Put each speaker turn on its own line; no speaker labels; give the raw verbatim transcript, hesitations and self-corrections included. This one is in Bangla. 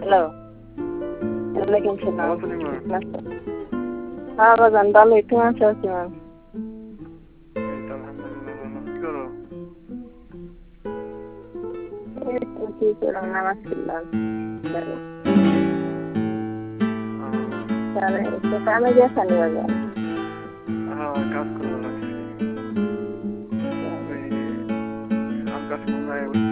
হ্যালো ওয়ালাইকুম সালাম।
ভালো আছেন ইমা?
হ্যাঁ বাজান ভালোই, তোমার আছো কেমন?
এই তো আলহামদুলিল্লাহ ভালো। কি করো?
এই তো কি করলাম, নামাজ পড়লাম।
আহ,
তাহলে একটু কামে গেছানি বাজান?
হ্যাঁ কাজ করবো লাগছে। ওই আম গাছ কোন জায়গায়